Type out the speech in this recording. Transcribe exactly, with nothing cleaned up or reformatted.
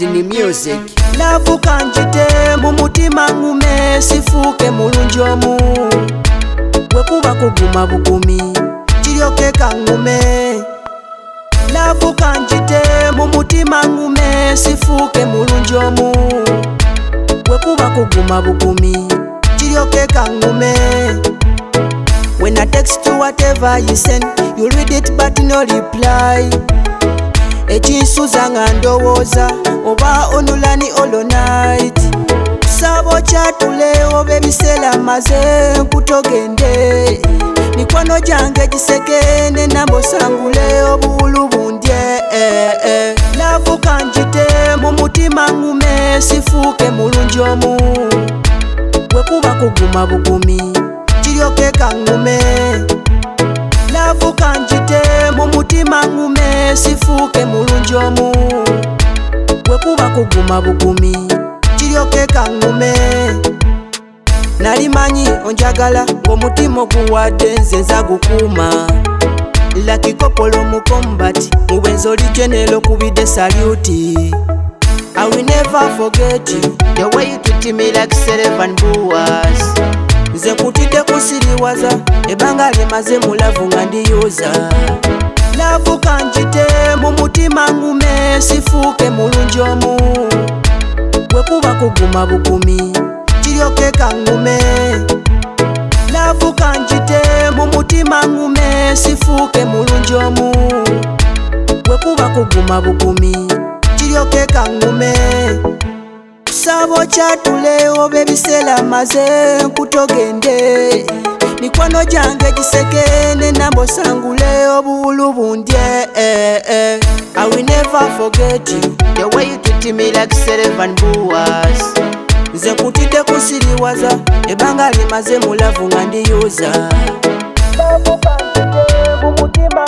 Aladdin Music. Navuka njite mu mutima ngume sifuke mulungi omu bwekuba kuguma bugumi kiryoke kangume. Navuka njite mu mutima ngume sifuke mulungi omu bwekuba kuguma bugumi kiryoke kangume. When I text you whatever you send, you read it but no reply. Ekinsuza nga ndowooza oba onulani all night. Sabo chatule oba ebiseera maze nkutogende. Mikwano gyange gisekene nambo sangule obuwulu bundye. eh, eh. Navuka njite mu mutima ngume sifuke mulungi omu bwekuba kuguma bugumi kiryoke kangume. Navuka njite mu mutima ngume sifuke mulungi omu bwekuba kuguma bugumi kiryoke kangume. Nalimanyi onjagala ng'omutima oguwadde nze nza gukuuma. Lucky Kopolo mu combat mu bwenzi oli genero kubidde saluti. I will never forget you, the way you treat me like Serevan Boas. Nze nkutidde kusiriwaza ebanga limaze mu lavu nga ndiyuza. Navuka njite mu mutima ngume sifuke mulungi omu bwekuba kuguma bugumi kiryoke kangume. Navuka njite mu mutima ngume sifuke mulungi omu bwekuba kuguma bugumi kiryoke kangume. Sabo chatule oba ebiseera maze nkutogende. Mikwano gyange gisekene nambo sangule obuwulu bundye. eh, eh. I will never forget you, the way you treat me like Serevan Boas. Nze nkutidde kusiriwaza ebanga limaze mu lavu nga ndiyuza. Navuka njite mu mutima